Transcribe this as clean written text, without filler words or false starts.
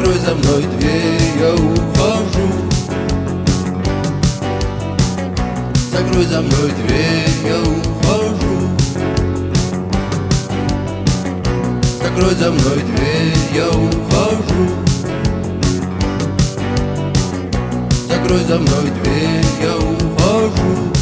Закрой за мной дверь, я ухожу. Закрой за мной дверь, я ухожу. Закрой за мной дверь, я ухожу. Закрой за мной дверь, я ухожу.